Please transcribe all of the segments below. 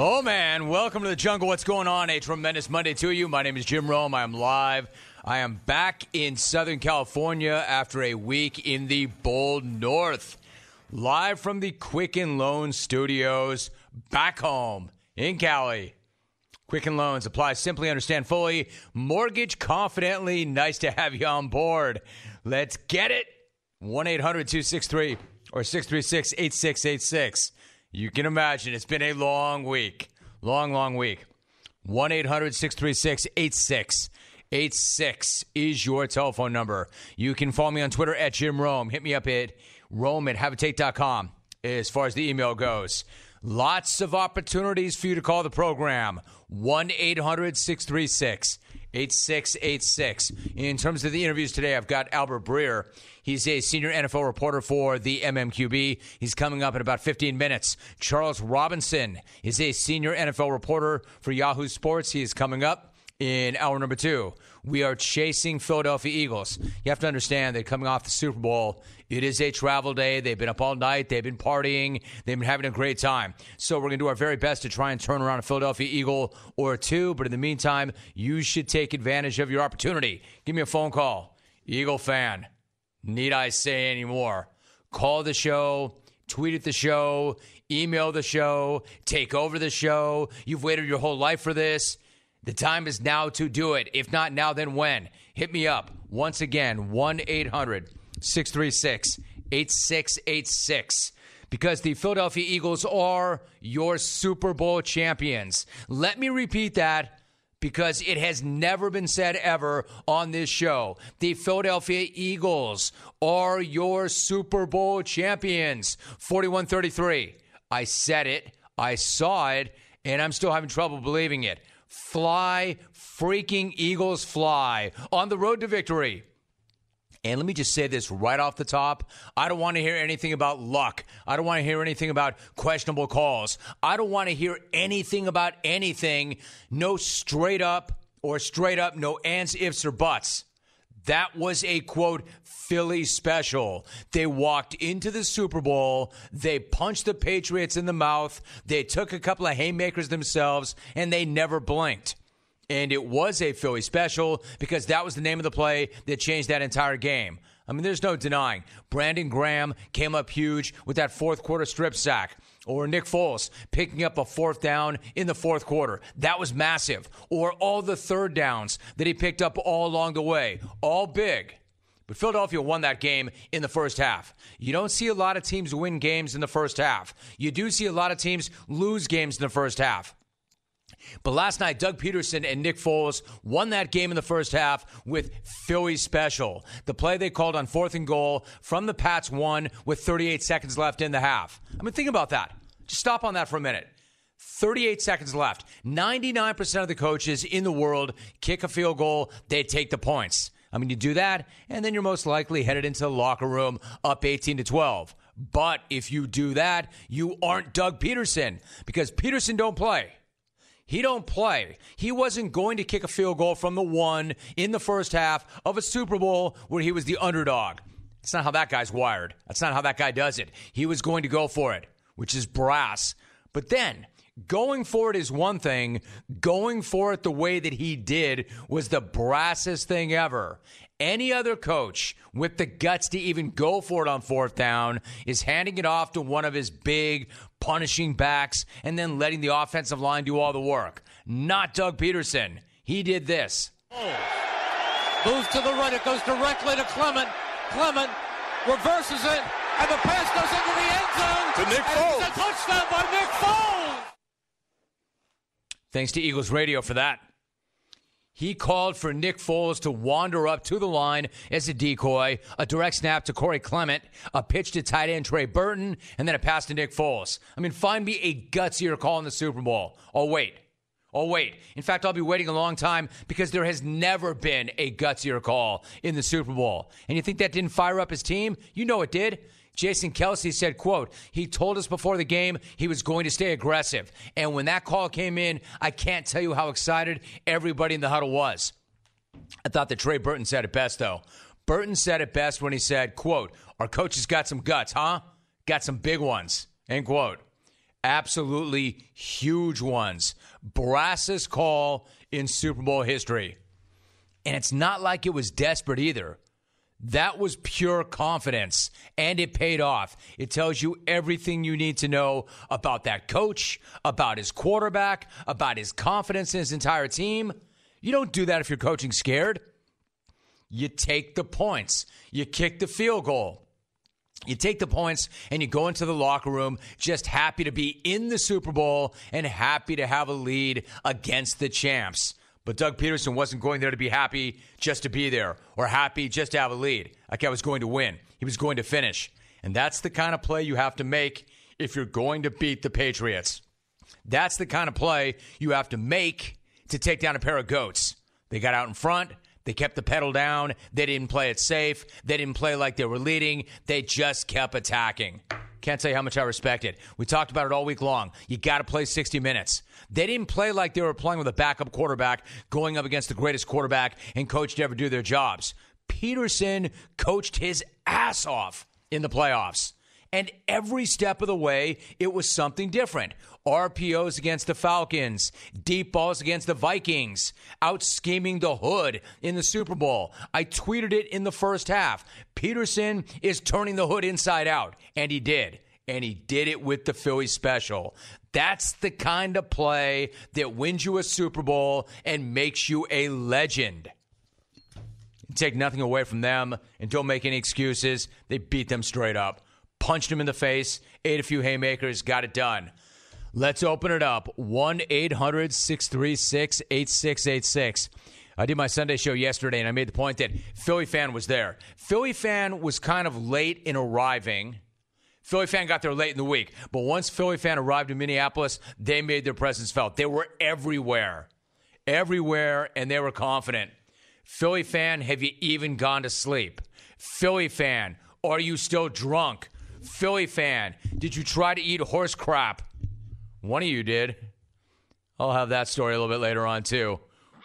Oh, man. Welcome to the jungle. What's going on? A tremendous Monday to you. My name is Jim Rome. I am live. I am back in Southern California after a week in the bold north. Live from the Quicken Loans Studios, back home in Cali. Quicken Loans. Apply simply, understand fully. Mortgage confidently. Nice to have you on board. Let's get it. 1-800-263 or 636-8686. You can imagine it's been a long week. Long week. 1-800-636-8686 is your telephone number. You can follow me on Twitter at Jim Rome. Hit me up at rome@habitate.com as far as the email goes. Lots of opportunities for you to call the program. 1-800-636-8686. In terms of the interviews today, I've got Albert Breer. He's a senior NFL reporter for the MMQB. He's coming up in about 15 minutes. Charles Robinson is a senior NFL reporter for Yahoo Sports. He is coming up in hour number 2. We are chasing Philadelphia Eagles. You have to understand that coming off the Super Bowl, it is a travel day. They've been up all night. They've been partying. They've been having a great time. So we're going to do our very best to try and turn around a Philadelphia Eagle or two. But in the meantime, you should take advantage of your opportunity. Give me a phone call. Eagle fan. Need I say any more? Call the show. Tweet at the show. Email the show. Take over the show. You've waited your whole life for this. The time is now to do it. If not now, then when? Hit me up. Once again, 1-800-636-8686. Because the Philadelphia Eagles are your Super Bowl champions. Let me repeat that because it has never been said ever on this show. The Philadelphia Eagles are your Super Bowl champions. 41-33. I said it. I saw it. And I'm still having trouble believing it. Fly, freaking Eagles fly on the road to victory. And let me just say this right off the top. I don't want to hear anything about luck. I don't want to hear anything about questionable calls. I don't want to hear anything about anything. No straight up, no ands, ifs, or buts. That was a, quote, Philly special. They walked into the Super Bowl. They punched the Patriots in the mouth. They took a couple of haymakers themselves, and they never blinked. And it was a Philly special because that was the name of the play that changed that entire game. I mean, there's no denying. Brandon Graham came up huge with that fourth quarter strip sack. Or Nick Foles picking up a fourth down in the fourth quarter. That was massive. Or all the third downs that he picked up all along the way. All big. But Philadelphia won that game in the first half. You don't see a lot of teams win games in the first half. You do see a lot of teams lose games in the first half. But last night, Doug Peterson and Nick Foles won that game in the first half with Philly special. The play they called on 4th and goal from the Pats won with 38 seconds left in the half. I mean, think about that. Just stop on that for a minute. 38 seconds left. 99% of the coaches in the world kick a field goal, they take the points. I mean, you do that, and then you're most likely headed into the locker room up 18-12. But if you do that, you aren't Doug Peterson because Peterson don't play. He don't play. He wasn't going to kick a field goal from the 1 in the first half of a Super Bowl where he was the underdog. That's not how that guy's wired. That's not how that guy does it. He was going to go for it, which is brass. But then, going for it is one thing. Going for it the way that he did was the brassest thing ever. Any other coach with the guts to even go for it on 4th down is handing it off to one of his big punishing backs and then letting the offensive line do all the work. Not Doug Peterson. He did this. Moves to the right. It goes directly to Clement. Clement reverses it, and the pass goes into the end zone. To Nick Foles. It's a touchdown by Nick Foles. Thanks to Eagles Radio for that. He called for Nick Foles to wander up to the line as a decoy, a direct snap to Corey Clement, a pitch to tight end Trey Burton, and then a pass to Nick Foles. I mean, find me a gutsier call in the Super Bowl. Oh, wait. In fact, I'll be waiting a long time because there has never been a gutsier call in the Super Bowl. And you think that didn't fire up his team? You know it did. Jason Kelce said, quote, he told us before the game he was going to stay aggressive. And when that call came in, I can't tell you how excited everybody in the huddle was. I thought that Trey Burton said it best, though. Burton said it best when he said, quote, our coach has got some guts, huh? Got some big ones, end quote. Absolutely huge ones. Brassest call in Super Bowl history. And it's not like it was desperate either. That was pure confidence, and it paid off. It tells you everything you need to know about that coach, about his quarterback, about his confidence in his entire team. You don't do that if you're coaching scared. You take the points. You kick the field goal. You take the points and you go into the locker room just happy to be in the Super Bowl and happy to have a lead against the champs. But Doug Peterson wasn't going there to be happy just to be there or happy just to have a lead. That guy was going to win. He was going to finish. And that's the kind of play you have to make if you're going to beat the Patriots. That's the kind of play you have to make to take down a pair of goats. They got out in front. They kept the pedal down. They didn't play it safe. They didn't play like they were leading. They just kept attacking. Can't tell you how much I respect it. We talked about it all week long. You got to play 60 minutes. They didn't play like they were playing with a backup quarterback going up against the greatest quarterback and coach to ever do their jobs. Peterson coached his ass off in the playoffs. And every step of the way, it was something different. RPOs against the Falcons, deep balls against the Vikings, out scheming the hood in the Super Bowl. I tweeted it in the first half. Peterson is turning the hood inside out, and he did. And he did it with the Philly special. That's the kind of play that wins you a Super Bowl and makes you a legend. Take nothing away from them and don't make any excuses. They beat them straight up. Punched him in the face, ate a few haymakers, got it done. Let's open it up. 1-800-636-8686. I did my Sunday show yesterday, and I made the point that Philly fan was there. Philly fan was kind of late in arriving. Philly fan got there late in the week. But once Philly fan arrived in Minneapolis, they made their presence felt. They were everywhere. Everywhere, and they were confident. Philly fan, have you even gone to sleep? Philly fan, are you still drunk? Philly fan, did you try to eat horse crap? One of you did. I'll have that story a little bit later on, too.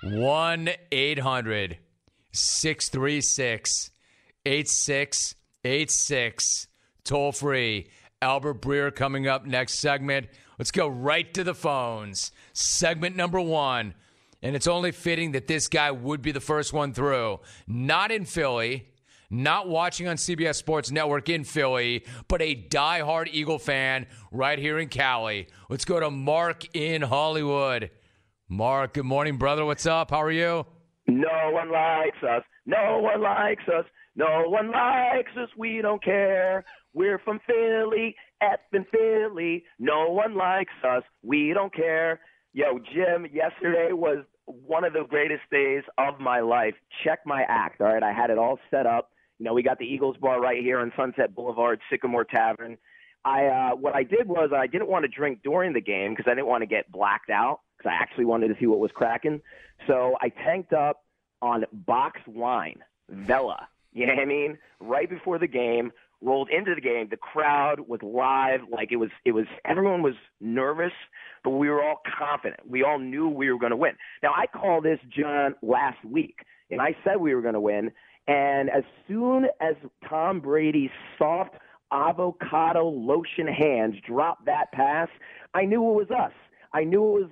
1-800-636-8686. Toll free. Albert Breer coming up next segment. Let's go right to the phones. Segment number 1. And it's only fitting that this guy would be the first one through. Not in Philly. Not watching on CBS Sports Network in Philly, but a diehard Eagle fan right here in Cali. Let's go to Mark in Hollywood. Mark, good morning, brother. What's up? How are you? No one likes us. No one likes us. No one likes us. We don't care. We're from Philly, effing Philly. No one likes us. We don't care. Yo, Jim, yesterday was one of the greatest days of my life. Check my act, all right? I had it all set up. You know, we got the Eagles bar right here on Sunset Boulevard, Sycamore Tavern. What I did was I didn't want to drink during the game because I didn't want to get blacked out because I actually wanted to see what was cracking. So I tanked up on boxed wine, Vela. You know what I mean? Right before the game, rolled into the game. The crowd was live. Like it was everyone was nervous, but we were all confident. We all knew we were going to win. Now, I called this, John, last week, and I said we were going to win. And as soon as Tom Brady's soft avocado lotion hands dropped that pass, I knew it was us. And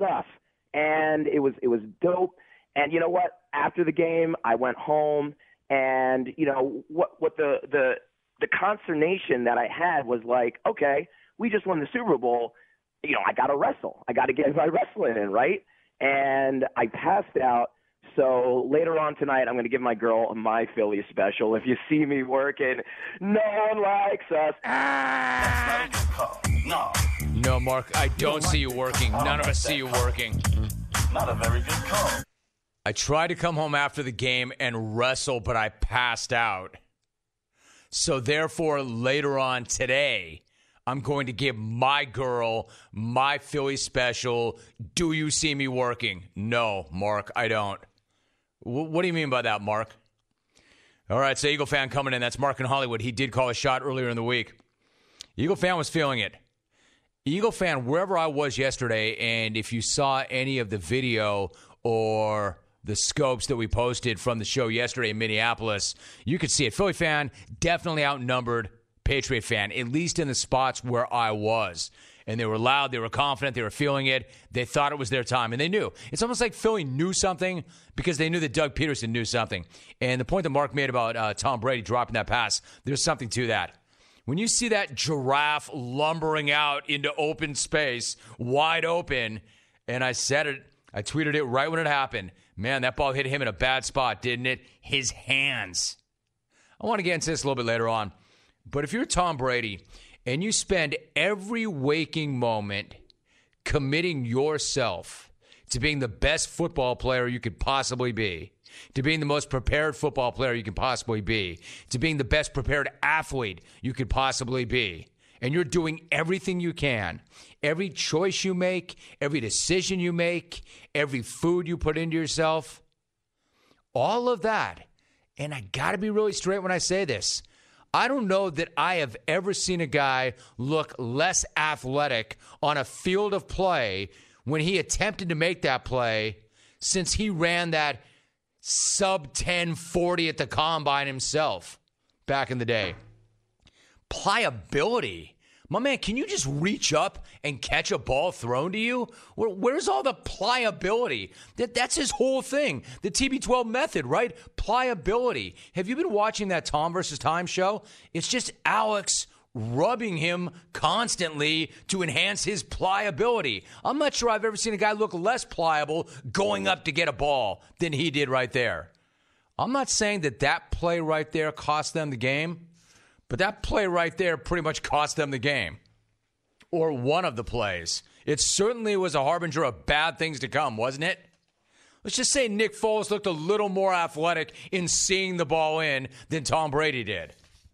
it was dope. And you know what? After the game, I went home, and you know what the consternation that I had was like, okay, we just won the Super Bowl. You know, I got to wrestle. I got to get my wrestling in, right? And I passed out. So later on tonight, I'm going to give my girl my Philly special. If you see me working, no one likes us. That's not a good call. No, Mark, I don't see you working. None of us see you working. Not a very good call. I tried to come home after the game and wrestle, but I passed out. So therefore, later on today, I'm going to give my girl my Philly special. Do you see me working? No, Mark, I don't. What do you mean by that, Mark? All right, so Eagle fan coming in. That's Mark in Hollywood. He did call a shot earlier in the week. Eagle fan was feeling it. Eagle fan, wherever I was yesterday, and if you saw any of the video or the scopes that we posted from the show yesterday in Minneapolis, you could see it. Philly fan, definitely outnumbered Patriot fan, at least in the spots where I was. And they were loud, they were confident, they were feeling it. They thought it was their time, and they knew. It's almost like Philly knew something because they knew that Doug Peterson knew something. And the point that Mark made about Tom Brady dropping that pass, there's something to that. When you see that giraffe lumbering out into open space, wide open, and I said it, I tweeted it right when it happened. Man, that ball hit him in a bad spot, didn't it? His hands. I want to get into this a little bit later on. But if you're Tom Brady and you spend every waking moment committing yourself to being the best football player you could possibly be, to being the most prepared football player you can possibly be, to being the best prepared athlete you could possibly be, and you're doing everything you can, every choice you make, every decision you make, every food you put into yourself, all of that, and I got to be really straight when I say this, I don't know that I have ever seen a guy look less athletic on a field of play when he attempted to make that play since he ran that sub 1040 at the combine himself back in the day. Pliability. My man, can you just reach up and catch a ball thrown to you? Where's all the pliability? That's his whole thing. The TB12 method, right? Pliability. Have you been watching that Tom versus Time show? It's just Alex rubbing him constantly to enhance his pliability. I'm not sure I've ever seen a guy look less pliable going up to get a ball than he did right there. I'm not saying that play right there cost them the game, but that play right there pretty much cost them the game. Or one of the plays. It certainly was a harbinger of bad things to come, wasn't it? Let's just say Nick Foles looked a little more athletic in seeing the ball in than Tom Brady did.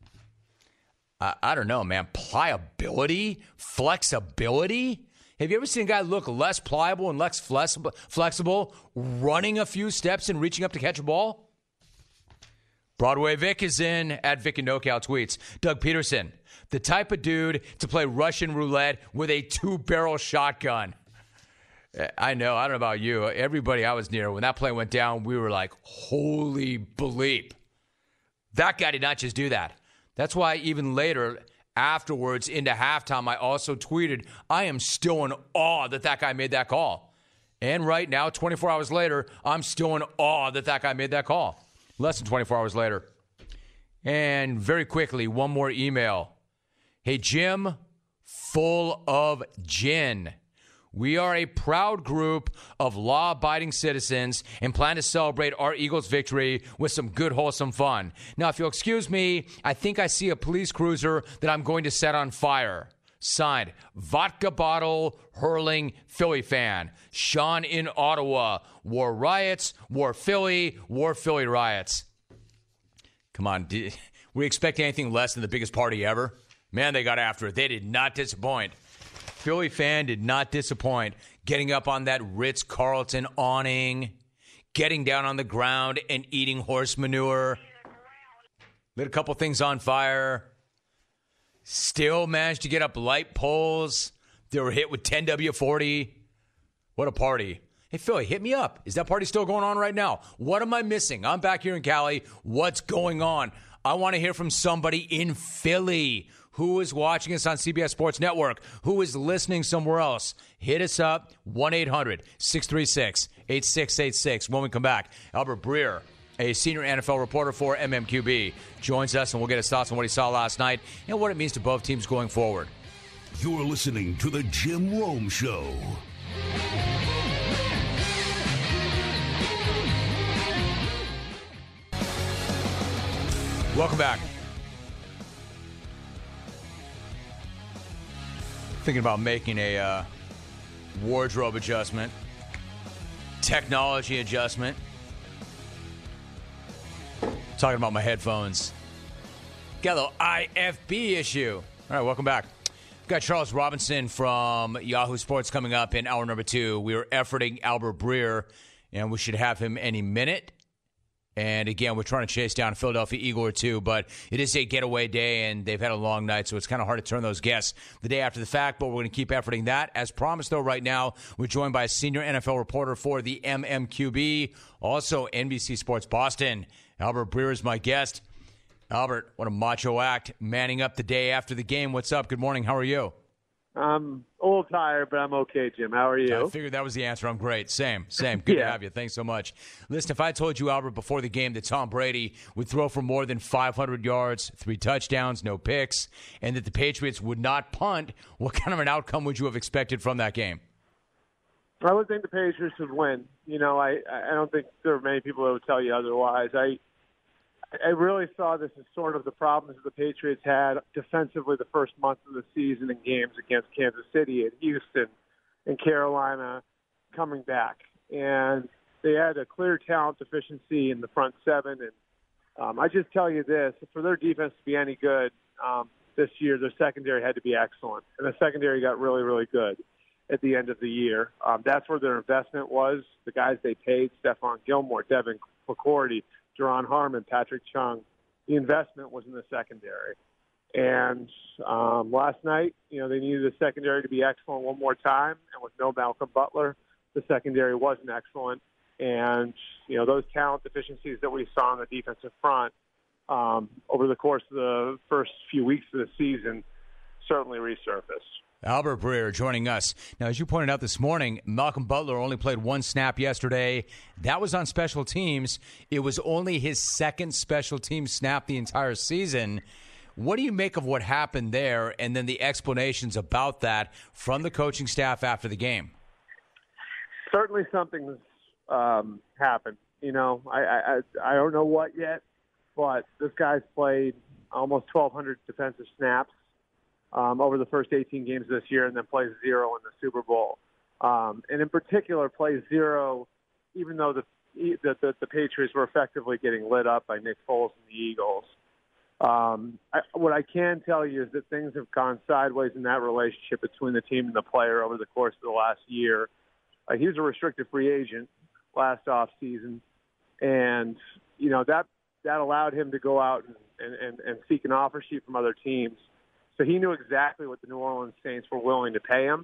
I don't know, man. Pliability? Flexibility? Have you ever seen a guy look less pliable and less flexible running a few steps and reaching up to catch a ball? Broadway Vic is in at Vic and NoCal tweets. Doug Peterson, the type of dude to play Russian roulette with a 2-barrel shotgun. I know. I don't know about you. Everybody I was near, when that play went down, we were like, holy bleep. That guy did not just do that. That's why even later, afterwards, into halftime, I also tweeted, I am still in awe that guy made that call. And right now, 24 hours later, I'm still in awe that guy made that call. Less than 24 hours later. And very quickly, one more email. Hey, Jim, full of gin. We are a proud group of law-abiding citizens and plan to celebrate our Eagles' victory with some good, wholesome fun. Now, if you'll excuse me, I think I see a police cruiser that I'm going to set on fire. Signed, vodka bottle hurling Philly fan. Sean in Ottawa. War riots, war Philly riots. Come on, were we expecting anything less than the biggest party ever? Man, they got after it. They did not disappoint. Philly fan did not disappoint. Getting up on that Ritz-Carlton awning, getting down on the ground and eating horse manure. Lit a couple things on fire. Still managed to get up light poles. They were hit with 10W40. What a party. Hey, Philly, hit me up. Is that party still going on right now? What am I missing? I'm back here in Cali. What's going on? I want to hear from somebody in Philly who is watching us on CBS Sports Network, who is listening somewhere else. Hit us up, 1-800-636-8686. When we come back, Albert Breer, a senior NFL reporter for MMQB, joins us, and we'll get his thoughts on what he saw last night and what it means to both teams going forward. You're listening to The Jim Rome Show. Welcome back. Thinking about making a wardrobe adjustment, technology adjustment. Talking about my headphones. Got a little IFB issue. All right, welcome back. We've got Charles Robinson from Yahoo Sports coming up in hour number 2. We are efforting Albert Breer, and we should have him any minute. And again, we're trying to chase down a Philadelphia Eagle or two, but it is a getaway day, and they've had a long night, so it's kind of hard to turn those guests the day after the fact, but we're going to keep efforting that. As promised, though, right now, we're joined by a senior NFL reporter for the MMQB, also NBC Sports Boston. Albert Breer is my guest. Albert, what a macho act, manning up the day after the game. What's up? Good morning. How are you? I'm a little tired, but I'm okay, Jim. How are you? I figured that was the answer. I'm great. Same. Good to have you. Thanks so much. Listen, if I told you, Albert, before the game that Tom Brady would throw for more than 500 yards, 3 touchdowns, no picks, and that the Patriots would not punt, what kind of an outcome would you have expected from that game? I would think the Patriots would win. You know, I don't think there are many people that would tell you otherwise. I really saw this as sort of the problems that the Patriots had defensively the first month of the season in games against Kansas City and Houston and Carolina coming back. And they had a clear talent deficiency in the front seven. And I just tell you this, for their defense to be any good this year, their secondary had to be excellent. And the secondary got really, really good at the end of the year. That's where their investment was. The guys they paid, Stephon Gilmore, Devin McCourty, Jaron Harmon, Patrick Chung, the investment was in the secondary. And last night, you know, they needed the secondary to be excellent one more time. And with no Malcolm Butler, the secondary wasn't excellent. And, you know, those talent deficiencies that we saw on the defensive front over the course of the first few weeks of the season certainly resurfaced. Albert Breer joining us. Now, as you pointed out this morning, Malcolm Butler only played 1 snap yesterday. That was on special teams. It was only his second special team snap the entire season. What do you make of what happened there and then the explanations about that from the coaching staff after the game? Certainly something's happened. You know, I don't know what yet, but this guy's played almost 1,200 defensive snaps over the first 18 games this year, and then plays 0 in the Super Bowl. And in particular, plays 0, even though the Patriots were effectively getting lit up by Nick Foles and the Eagles. What I can tell you is that things have gone sideways in that relationship between the team and the player over the course of the last year. He was a restricted free agent last offseason, and you know that allowed him to go out and seek an offer sheet from other teams. So he knew exactly what the New Orleans Saints were willing to pay him,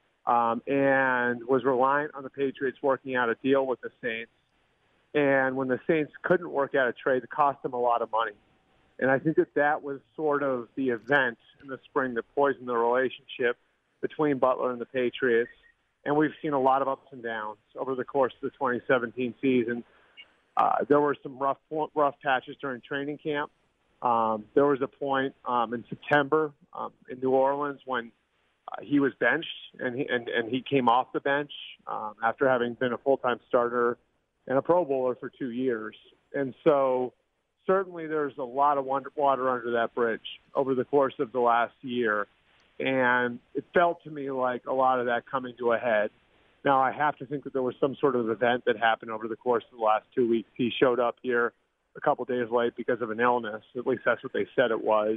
and was reliant on the Patriots working out a deal with the Saints. And when the Saints couldn't work out a trade, it cost them a lot of money. And I think that was sort of the event in the spring that poisoned the relationship between Butler and the Patriots. And we've seen a lot of ups and downs over the course of the 2017 season. There were some rough patches during training camp. There was a point in September in New Orleans when he was benched, and he came off the bench after having been a full-time starter and a Pro Bowler for 2 years. And so certainly there's a lot of water under that bridge over the course of the last year. And it felt to me like a lot of that coming to a head. Now, I have to think that there was some sort of event that happened over the course of the last 2 weeks. He showed up here a couple days late because of an illness. At least that's what they said it was.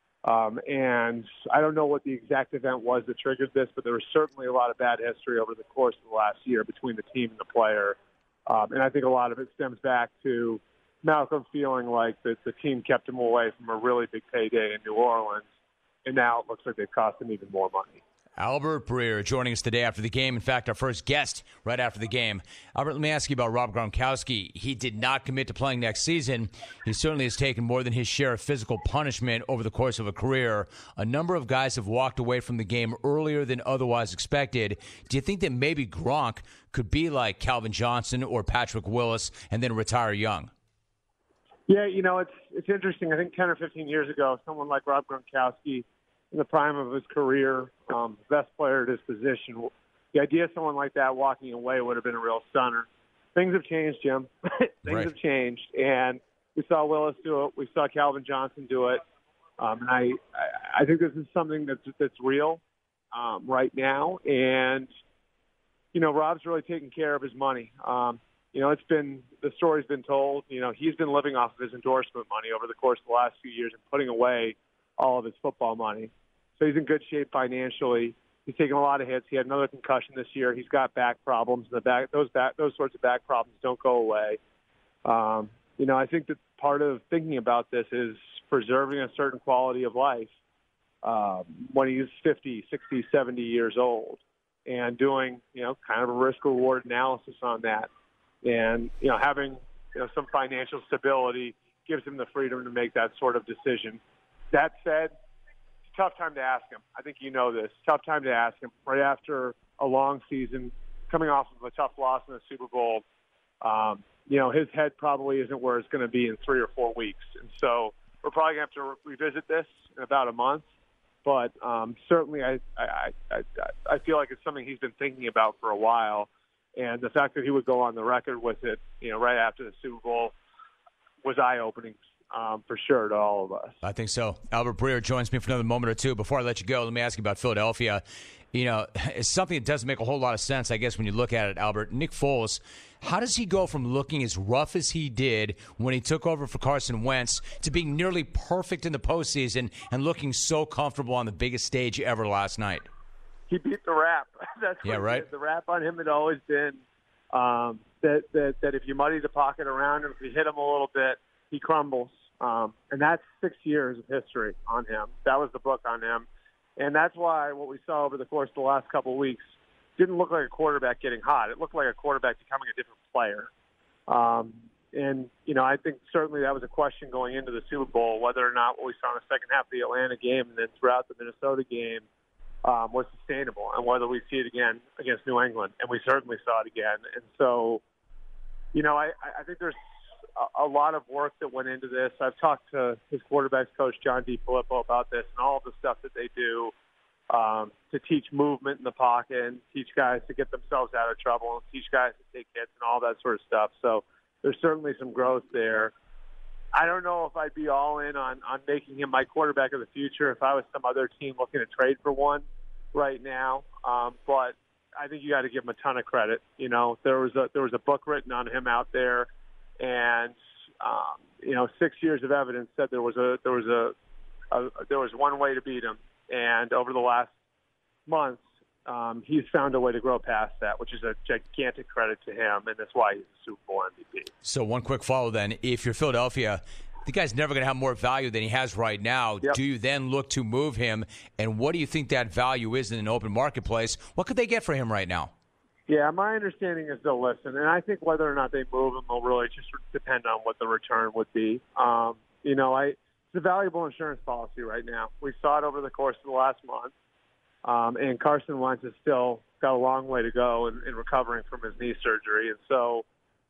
And I don't know what the exact event was that triggered this, but there was certainly a lot of bad history over the course of the last year between the team and the player. And I think a lot of it stems back to Malcolm feeling like that the team kept him away from a really big payday in New Orleans, and now it looks like they've cost him even more money. Albert Breer joining us today after the game. In fact, our first guest right after the game. Albert, let me ask you about Rob Gronkowski. He did not commit to playing next season. He certainly has taken more than his share of physical punishment over the course of a career. A number of guys have walked away from the game earlier than otherwise expected. Do you think that maybe Gronk could be like Calvin Johnson or Patrick Willis and then retire young? Yeah, you know, it's interesting. I think 10 or 15 years ago, someone like Rob Gronkowski, in the prime of his career, best player at his position, the idea of someone like that walking away would have been a real stunner. Things have changed, Jim. Things have changed, and we saw Willis do it. We saw Calvin Johnson do it. And I think this is something that's real right now. And, you know, Rob's really taking care of his money. You know, the story's been told. You know, he's been living off of his endorsement money over the course of the last few years and putting away all of his football money. So he's in good shape financially. He's taken a lot of hits. He had another concussion this year. He's got back problems. Those sorts of back problems don't go away. You know, I think that part of thinking about this is preserving a certain quality of life when he's 50, 60, 70 years old, and doing, you know, kind of a risk-reward analysis on that. And, you know, having, you know, some financial stability gives him the freedom to make that sort of decision. That said, it's a tough time to ask him. I think you know this. Tough time to ask him right after a long season, coming off of a tough loss in the Super Bowl. His head probably isn't where it's going to be in 3 or 4 weeks. And so we're probably going to have to revisit this in about a month. But certainly I feel like it's something he's been thinking about for a while. And the fact that he would go on the record with it, right after the Super Bowl was eye-opening for sure to all of us. I think so. Albert Breer joins me for another moment or two. Before I let you go, let me ask you about Philadelphia. It's something that doesn't make a whole lot of sense, I guess, when you look at it, Albert. Nick Foles, how does he go from looking as rough as he did when he took over for Carson Wentz to being nearly perfect in the postseason and looking so comfortable on the biggest stage ever last night? He beat the rap. That's what right. The rap on him had always been that if you muddy the pocket around him, if you hit him a little bit, he crumbles. And that's 6 years of history on him. That was the book on him. And that's why what we saw over the course of the last couple of weeks didn't look like a quarterback getting hot. It looked like a quarterback becoming a different player. I think certainly that was a question going into the Super Bowl, whether or not what we saw in the second half of the Atlanta game and then throughout the Minnesota game was sustainable, and whether we see it again against New England. And we certainly saw it again. And so, I think there's a lot of work that went into this. I've talked to his quarterbacks coach, John DeFilippo, about this and all of the stuff that they do to teach movement in the pocket and teach guys to get themselves out of trouble and teach guys to take hits and all that sort of stuff. So there's certainly some growth there. I don't know if I'd be all in on making him my quarterback of the future if I was some other team looking to trade for one right now. But I think you got to give him a ton of credit. There was a book written on him out there, and 6 years of evidence said there was one way to beat him, and over the last months, he's found a way to grow past that, which is a gigantic credit to him, and that's why he's a Super Bowl MVP. So one quick follow then. If you're Philadelphia, the guy's never going to have more value than he has right now. Yep. Do you then look to move him, and what do you think that value is in an open marketplace? What could they get for him right now? Yeah, my understanding is they'll listen, and I think whether or not they move him will really just depend on what the return would be. It's a valuable insurance policy right now. We saw it over the course of the last month, and Carson Wentz has still got a long way to go in recovering from his knee surgery, and so,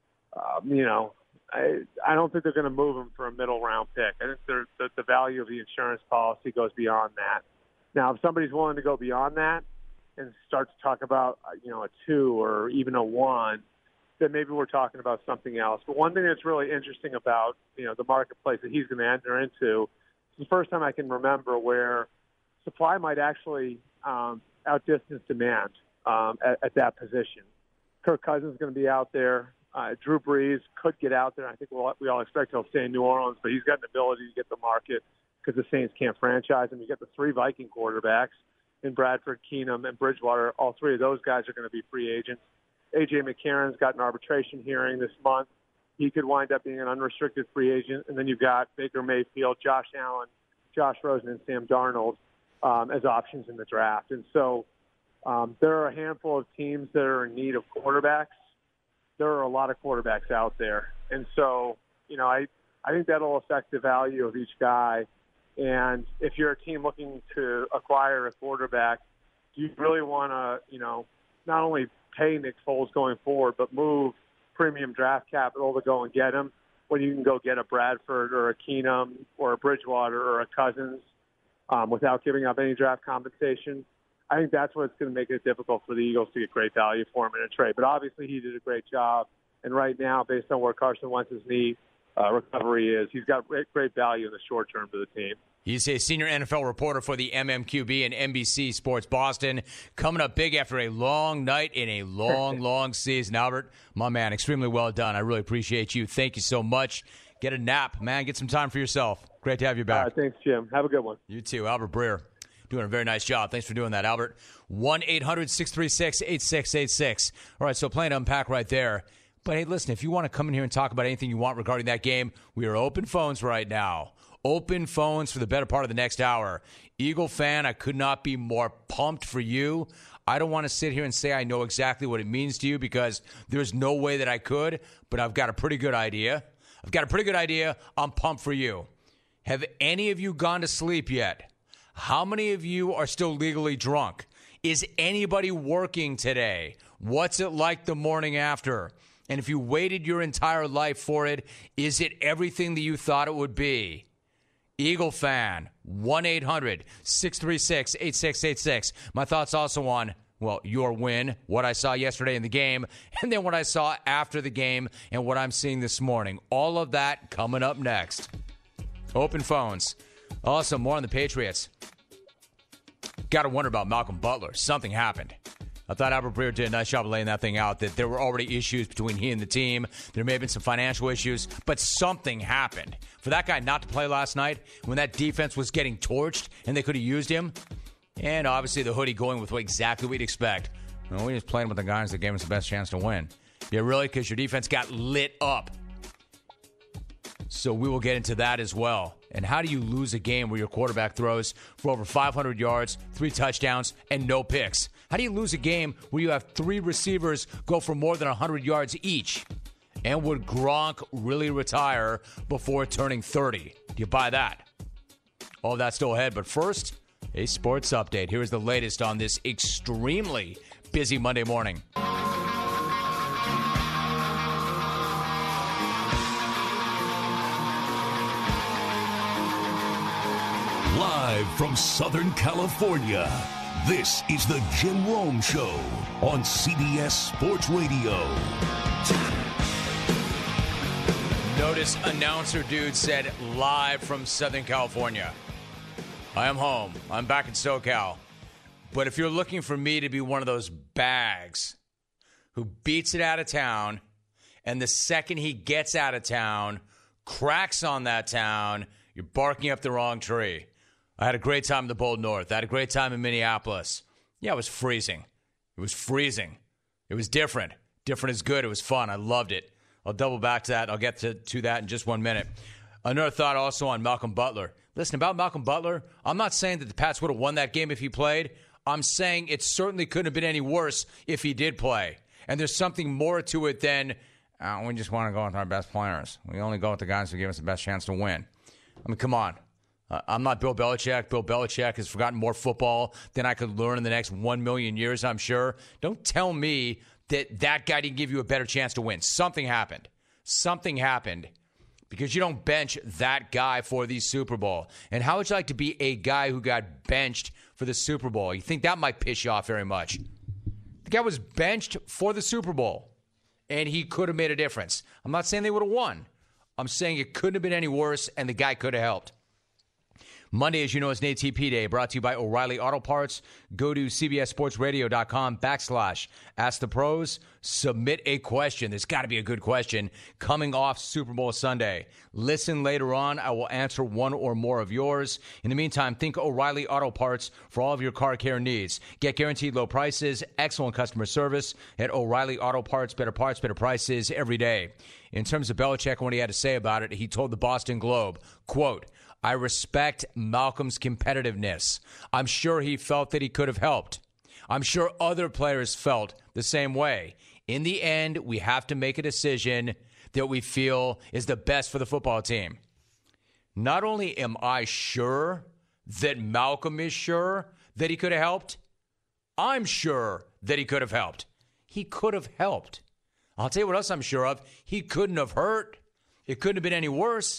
I don't think they're going to move him for a middle-round pick. I think the value of the insurance policy goes beyond that. Now, if somebody's willing to go beyond that and start to talk about, a 2 or even a 1, then maybe we're talking about something else. But one thing that's really interesting about, the marketplace that he's going to enter into, it's the first time I can remember where supply might actually outdistance demand at that position. Kirk Cousins is going to be out there. Drew Brees could get out there. I think we all expect he'll stay in New Orleans, but he's got an ability to get the market because the Saints can't franchise him. You get the 3 Viking quarterbacks in Bradford, Keenum, and Bridgewater. All 3 of those guys are going to be free agents. A.J. McCarron's got an arbitration hearing this month. He could wind up being an unrestricted free agent. And then you've got Baker Mayfield, Josh Allen, Josh Rosen, and Sam Darnold as options in the draft. And so there are a handful of teams that are in need of quarterbacks. There are a lot of quarterbacks out there. And so, I think that'll affect the value of each guy. And if you're a team looking to acquire a quarterback, do you really want to, not only pay Nick Foles going forward, but move premium draft capital to go and get him when you can go get a Bradford or a Keenum or a Bridgewater or a Cousins without giving up any draft compensation? I think that's what's going to make it difficult for the Eagles to get great value for him in a trade. But obviously he did a great job. And right now, based on where Carson Wentz's knee recovery is, he's got great value in the short term to the team. He's a senior NFL reporter for the MMQB and NBC Sports Boston. Coming up big after a long night in a long, long season. Albert, my man, extremely well done. I really appreciate you. Thank you so much. Get a nap, man. Get some time for yourself. Great to have you back. Thanks, Jim. Have a good one. You too. Albert Breer. Doing a very nice job. Thanks for doing that, Albert. 1-800-636-8686. All right, so playing to unpack right there. But, hey, listen, if you want to come in here and talk about anything you want regarding that game, we are open phones right now. Open phones for the better part of the next hour. Eagle fan, I could not be more pumped for you. I don't want to sit here and say I know exactly what it means to you because there's no way that I could, but I've got a pretty good idea. I've got a pretty good idea. I'm pumped for you. Have any of you gone to sleep yet? How many of you are still legally drunk? Is anybody working today? What's it like the morning after? And if you waited your entire life for it, is it everything that you thought it would be? Eagle fan, 1-800-636-8686. My thoughts also on, well, your win, what I saw yesterday in the game, and then what I saw after the game and what I'm seeing this morning. All of that coming up next. Open phones. Also, more on the Patriots. Got to wonder about Malcolm Butler. Something happened. I thought Albert Breer did a nice job of laying that thing out, that there were already issues between he and the team. There may have been some financial issues, but something happened. For that guy not to play last night, when that defense was getting torched and they could have used him, and obviously the hoodie going with exactly what we'd expect. Well, we just playing with the guys that gave us the best chance to win. Yeah, really? Because your defense got lit up. So we will get into that as well. And how do you lose a game where your quarterback throws for over 500 yards, 3 touchdowns, and no picks? How do you lose a game where you have 3 receivers go for more than 100 yards each? And would Gronk really retire before turning 30? Do you buy that? All that's still ahead. But first, a sports update. Here is the latest on this extremely busy Monday morning. Live from Southern California, this is the Jim Rome Show on CBS Sports Radio. Notice announcer dude said live from Southern California. I am home. I'm back in SoCal. But if you're looking for me to be one of those bags who beats it out of town, and the second he gets out of town, cracks on that town, you're barking up the wrong tree. I had a great time in the Bold North. I had a great time in Minneapolis. Yeah, it was freezing. It was freezing. It was different. Different is good. It was fun. I loved it. I'll double back to that. I'll get to that in just 1 minute. Another thought also on Malcolm Butler. Listen, about Malcolm Butler, I'm not saying that the Pats would have won that game if he played. I'm saying it certainly couldn't have been any worse if he did play. And there's something more to it than, we just want to go with our best players. We only go with the guys who give us the best chance to win. I mean, come on. I'm not Bill Belichick. Bill Belichick has forgotten more football than I could learn in the next 1 million years, I'm sure. Don't tell me that guy didn't give you a better chance to win. Something happened. Something happened because you don't bench that guy for the Super Bowl. And how would you like to be a guy who got benched for the Super Bowl? You think that might piss you off very much? The guy was benched for the Super Bowl, and he could have made a difference. I'm not saying they would have won. I'm saying it couldn't have been any worse, and the guy could have helped. Monday, as you know, is an ATP Day, brought to you by O'Reilly Auto Parts. Go to cbssportsradio.com/Ask the Pros. Submit a question. There's got to be a good question coming off Super Bowl Sunday. Listen later on. I will answer one or more of yours. In the meantime, think O'Reilly Auto Parts for all of your car care needs. Get guaranteed low prices, excellent customer service at O'Reilly Auto Parts. Better parts, better prices every day. In terms of Belichick and what he had to say about it, he told the Boston Globe, quote, I respect Malcolm's competitiveness. I'm sure he felt that he could have helped. I'm sure other players felt the same way. In the end, we have to make a decision that we feel is the best for the football team. Not only am I sure that Malcolm is sure that he could have helped, I'm sure that he could have helped. He could have helped. I'll tell you what else I'm sure of. He couldn't have hurt. It couldn't have been any worse.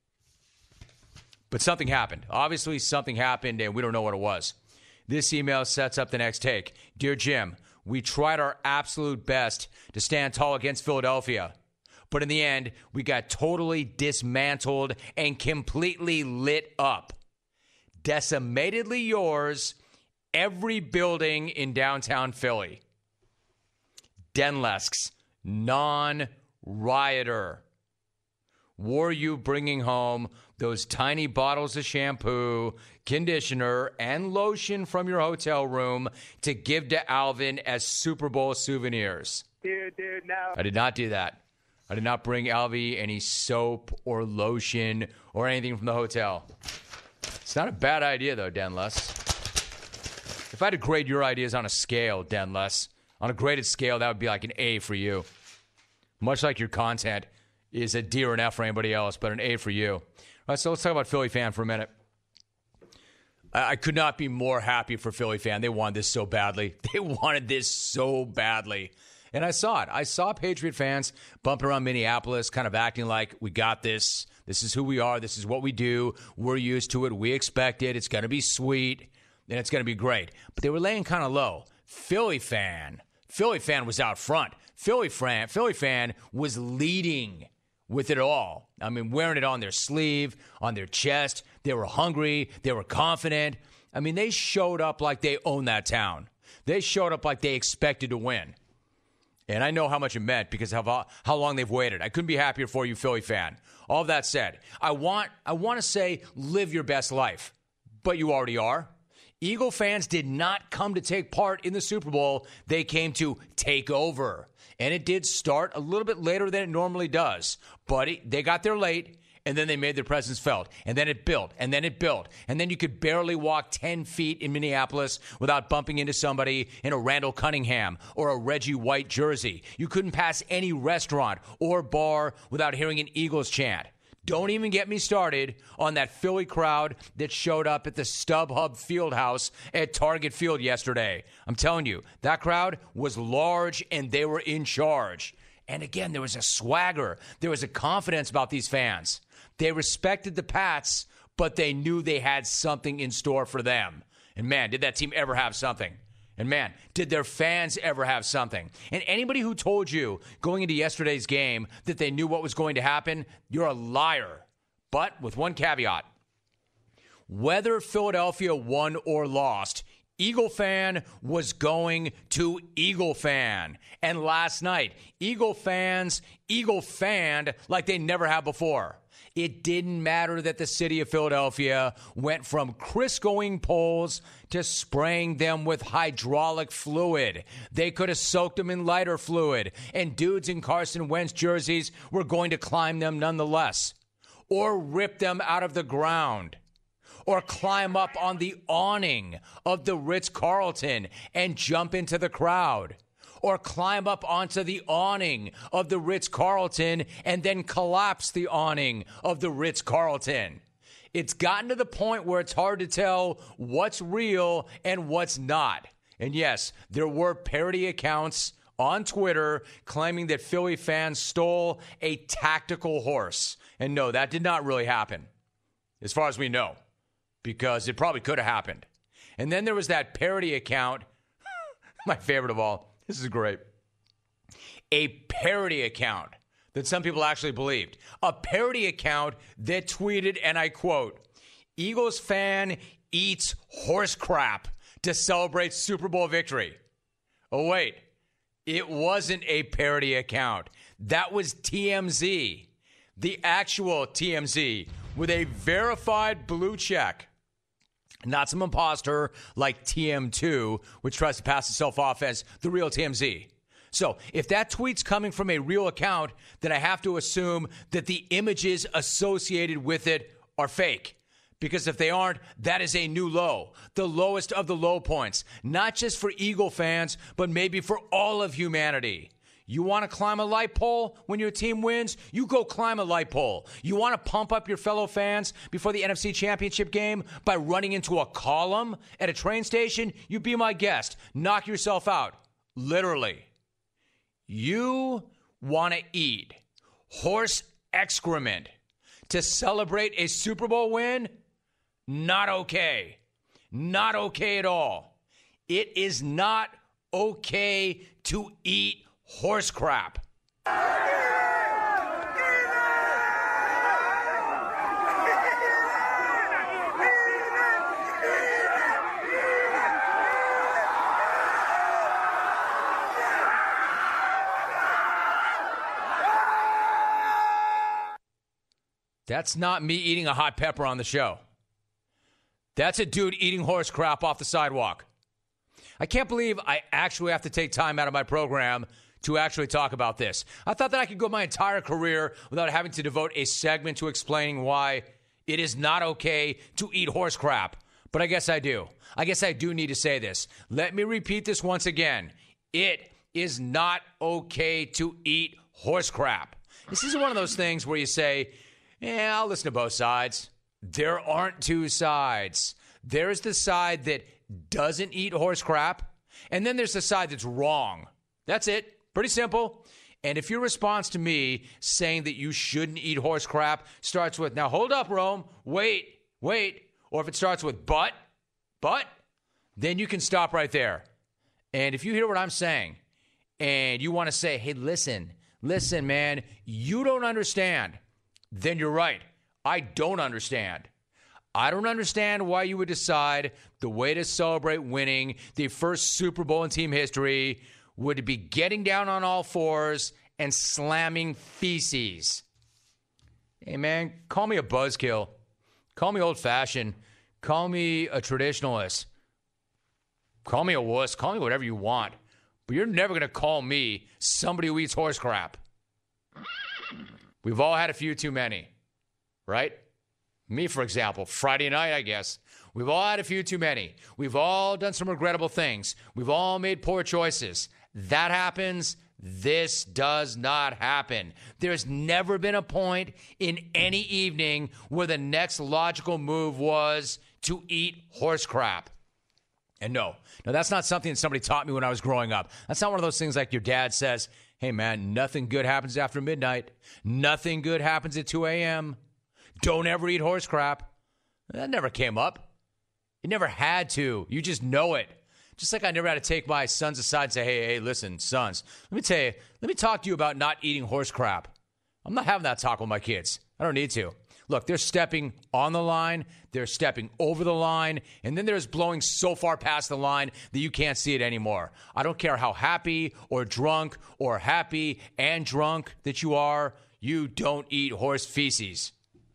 But something happened. Obviously, something happened, and we don't know what it was. This email sets up the next take. Dear Jim, we tried our absolute best to stand tall against Philadelphia. But in the end, we got totally dismantled and completely lit up. Decimatedly yours, every building in downtown Philly. Denlesk's non-rioter. Were you bringing home those tiny bottles of shampoo, conditioner, and lotion from your hotel room to give to Alvin as Super Bowl souvenirs? Dude, no. I did not do that. I did not bring Alvy any soap or lotion or anything from the hotel. It's not a bad idea, though, Denless. If I had to grade your ideas on a scale, Denless, on a graded scale, that would be like an A for you. Much like your content. is a D or an F for anybody else, but an A for you. All right, so let's talk about Philly fan for a minute. I could not be more happy for Philly fan. They wanted this so badly. They wanted this so badly. And I saw it. I saw Patriot fans bumping around Minneapolis, kind of acting like we got this. This is who we are. This is what we do. We're used to it. We expect it. It's going to be sweet, and it's going to be great. But they were laying kind of low. Philly fan was out front. Philly fan was leading with it all. I mean, wearing it on their sleeve, on their chest. They were hungry. They were confident. I mean, they showed up like they owned that town. They showed up like they expected to win. And I know how much it meant because of how long they've waited. I couldn't be happier for you, Philly fan. All of that said, I want to say live your best life, but you already are. Eagle fans did not come to take part in the Super Bowl. They came to take over. And it did start a little bit later than it normally does. But they got there late, and then they made their presence felt. And then it built, and then it built. And then you could barely walk 10 feet in Minneapolis without bumping into somebody in a Randall Cunningham or a Reggie White jersey. You couldn't pass any restaurant or bar without hearing an Eagles chant. Don't even get me started on that Philly crowd that showed up at the StubHub Fieldhouse at Target Field yesterday. I'm telling you, that crowd was large and they were in charge. And again, there was a swagger. There was a confidence about these fans. They respected the Pats, but they knew they had something in store for them. And man, did that team ever have something. And man, did their fans ever have something. And anybody who told you going into yesterday's game that they knew what was going to happen, you're a liar. But with one caveat. Whether Philadelphia won or lost, Eagle fan was going to Eagle fan. And last night, Eagle fans Eagle fanned like they never have before. It didn't matter that the city of Philadelphia went from Criscoing poles to spraying them with hydraulic fluid. They could have soaked them in lighter fluid, and dudes in Carson Wentz jerseys were going to climb them nonetheless, or rip them out of the ground, or climb up on the awning of the Ritz-Carlton and jump into the crowd, or climb up onto the awning of the Ritz-Carlton and then collapse the awning of the Ritz-Carlton. It's gotten to the point where it's hard to tell what's real and what's not. And yes, there were parody accounts on Twitter claiming that Philly fans stole a tactical horse. And no, that did not really happen, as far as we know, because it probably could have happened. And then there was that parody account, my favorite of all. This is great. A parody account that some people actually believed. A parody account that tweeted, and I quote, "Eagles fan eats horse crap to celebrate Super Bowl victory." Oh, wait. It wasn't a parody account. That was TMZ. The actual TMZ with a verified blue check. Not some imposter like TM2, which tries to pass itself off as the real TMZ. So if that tweet's coming from a real account, then I have to assume that the images associated with it are fake. Because if they aren't, that is a new low. The lowest of the low points. Not just for Eagle fans, but maybe for all of humanity. You want to climb a light pole when your team wins? You go climb a light pole. You want to pump up your fellow fans before the NFC Championship game by running into a column at a train station? You be my guest. Knock yourself out. Literally. You want to eat horse excrement to celebrate a Super Bowl win? Not okay. Not okay at all. It is not okay to eat horse crap. That's not me eating a hot pepper on the show. That's a dude eating horse crap off the sidewalk. I can't believe I actually have to take time out of my program to actually talk about this. I thought that I could go my entire career without having to devote a segment to explaining why it is not okay to eat horse crap. But I guess I do. I guess I do need to say this. Let me repeat this once again. It is not okay to eat horse crap. This isn't one of those things where you say, yeah, I'll listen to both sides. There aren't two sides. There's the side that doesn't eat horse crap, and then there's the side that's wrong. That's it. Pretty simple. And if your response to me saying that you shouldn't eat horse crap starts with, now hold up, Rome, wait, or if it starts with but, then you can stop right there. And if you hear what I'm saying and you want to say, hey, listen, man, you don't understand, then you're right. I don't understand. I don't understand why you would decide the way to celebrate winning the first Super Bowl in team history would be getting down on all fours and slamming feces. Hey, man, call me a buzzkill. Call me old-fashioned. Call me a traditionalist. Call me a wuss. Call me whatever you want. But you're never going to call me somebody who eats horse crap. We've all had a few too many, right? Me, for example, Friday night, I guess. We've all had a few too many. We've all done some regrettable things. We've all made poor choices. That happens. This does not happen. There's never been a point in any evening where the next logical move was to eat horse crap. And no, that's not something that somebody taught me when I was growing up. That's not one of those things like your dad says, hey, man, nothing good happens after midnight. Nothing good happens at 2 a.m. Don't ever eat horse crap. That never came up. It never had to. You just know it. Just like I never had to take my sons aside and say, hey, listen, sons, let me talk to you about not eating horse crap. I'm not having that talk with my kids. I don't need to. Look, they're stepping on the line, they're stepping over the line, and then there's blowing so far past the line that you can't see it anymore. I don't care how happy or drunk or happy and drunk that you are, you don't eat horse feces.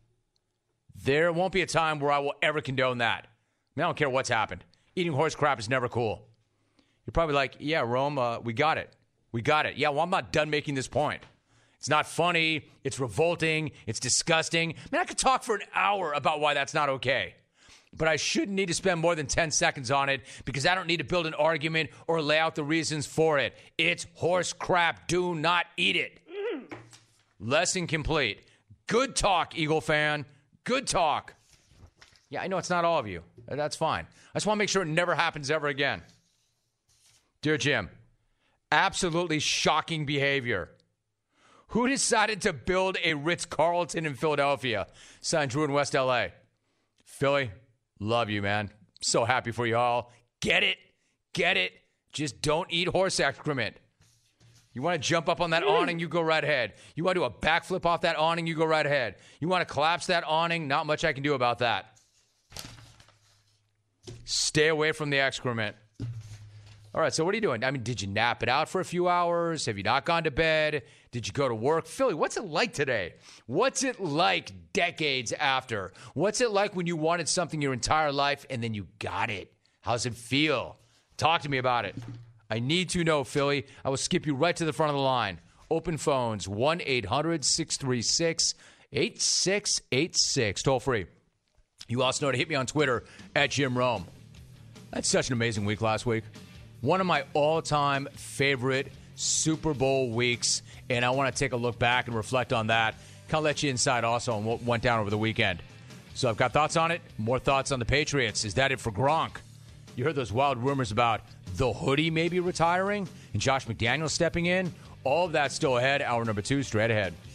There won't be a time where I will ever condone that. I don't care what's happened. Eating horse crap is never cool. You're probably like, yeah, Rome, we got it. Yeah, well, I'm not done making this point. It's not funny. It's revolting. It's disgusting. Man, I could talk for an hour about why that's not okay. But I shouldn't need to spend more than 10 seconds on it because I don't need to build an argument or lay out the reasons for it. It's horse crap. Do not eat it. Lesson complete. Good talk, Eagle fan. Good talk. Yeah, I know it's not all of you. That's fine. I just want to make sure it never happens ever again. Dear Jim, absolutely shocking behavior. Who decided to build a Ritz-Carlton in Philadelphia? Signed Drew in West LA. Philly, love you, man. So happy for you all. Get it. Just don't eat horse excrement. You want to jump up on that awning, you go right ahead. You want to do a backflip off that awning, you go right ahead. You want to collapse that awning, not much I can do about that. Stay away from the excrement. All right, so what are you doing? I mean, did you nap it out for a few hours? Have you not gone to bed? Did you go to work? Philly, what's it like today? What's it like decades after? What's it like when you wanted something your entire life and then you got it? How's it feel? Talk to me about it. I need to know, Philly. I will skip you right to the front of the line. Open phones, 1-800-636-8686. Toll free. You also know to hit me on Twitter at Jim Rome. That's such an amazing week last week. One of my all-time favorite Super Bowl weeks, and I want to take a look back and reflect on that. Kind of let you inside also on what went down over the weekend. So I've got thoughts on it. More thoughts on the Patriots. Is that it for Gronk? You heard those wild rumors about the hoodie maybe retiring and Josh McDaniels stepping in. All of that still ahead. Hour number 2 straight ahead.